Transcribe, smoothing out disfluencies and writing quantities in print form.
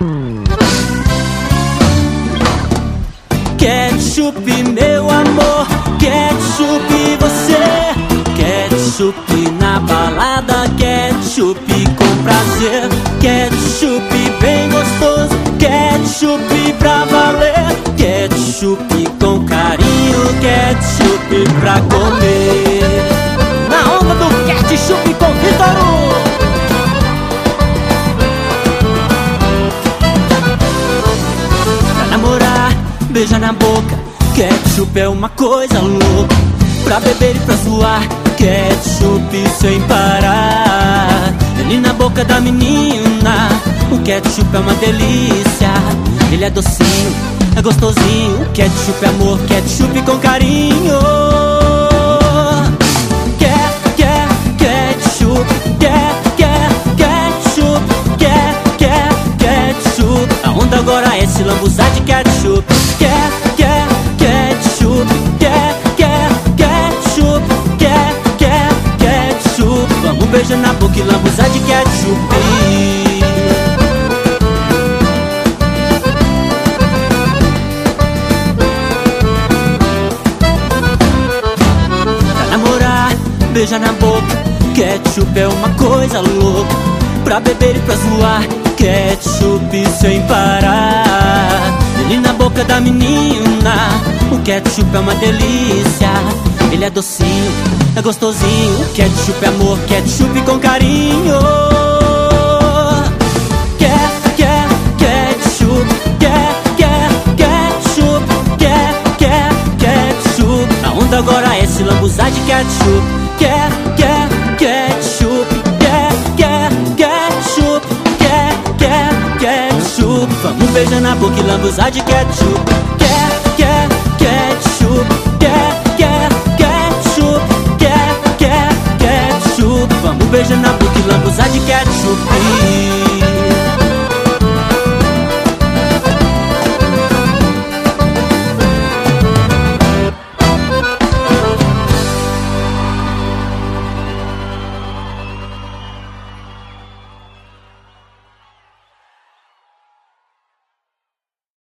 Ketchup, meu amor, ketchup você. Ketchup na balada, ketchup com prazer. Ketchup bem gostoso, ketchup pra valer. Ketchup com carinho, ketchup pra comer. Na onda do ketchup com Vitor Hugo. Pra namorar, beijar na boca, ketchup é uma coisa louca. Pra beber e pra zoar, ketchup sem parar. Ele na boca da menina, o ketchup é uma delícia. Ele é docinho, é gostosinho. O ketchup é amor, ketchup com carinho. Ketchup, ketchup. A onda agora é se lambuzar de ketchup. Ketchup, ketchup. Vamos beijar na boca e lambuzar de ketchup. Pra namorar, beijar na boca, ketchup é uma coisa louca. Pra beber e pra zoar, ketchup sem parar. Ele na boca da menina, o ketchup é uma delícia. Ele é docinho, é gostosinho. O ketchup é amor, ketchup com carinho. Ketchup. A onda agora é se lambuzar de ketchup. Ketchup. Vamos beijar na boca e lambuzar de ketchup.